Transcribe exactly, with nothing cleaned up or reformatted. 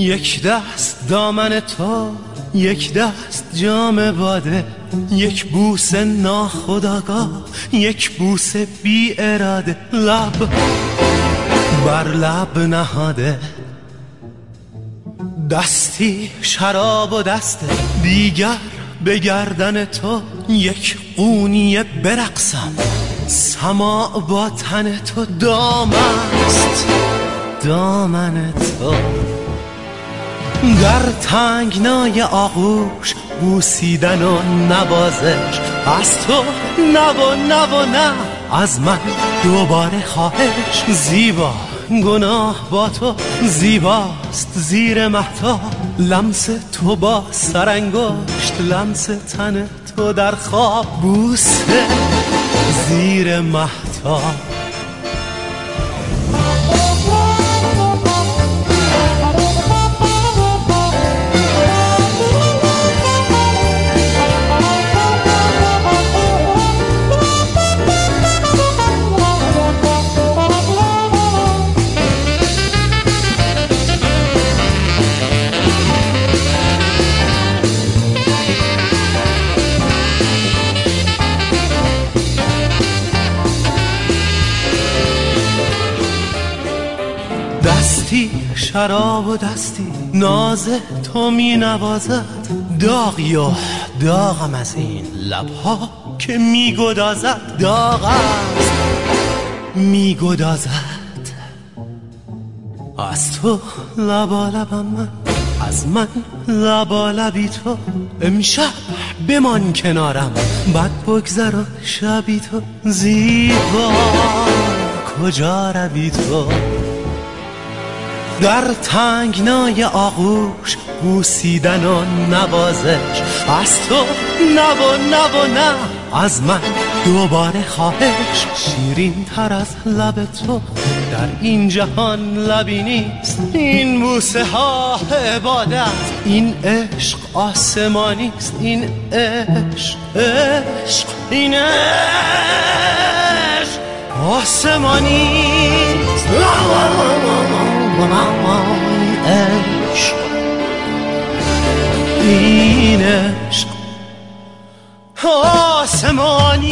یک دست دامن تو، یک دست جام باده، یک بوسه ناخودآگاه، یک بوسه بی اراده، لب بر لب نهاده، دستی شراب و دست دیگر به گردن تو، یک قونیه برقصم سماع با تن تو، دامست دامن تو، در تنگنای آغوش بوسیدن و نوازش، از تو نه و نه و نه، از من دوباره خواهش، زیبا گناه با تو زیباست زیر مهتاب، لمس تو با سرانگشت، لمس تن تو در خواب، بوسه زیر مهتاب. دستی شراب و دستی ناز تو می نوازد، داغی و داغم از این لبها که می گدازد، داغ است می گدازد، از تو لبالبم من، از من لبالبی تو، امشب بمان کنارم بد بگذران شبی تو، زیبا کجا روی تو، در تنگنای آغوش بوسیدن و نوازش، از تو نه و نه و نه، از من دوباره خواهش، شیرین تر از لب تو در این جهان لبی نیست، این بوسه ها عبادت، این عشق آسمانی است، این عشق عشق این عشق آسمانی است، عشق این عشق آسمانی.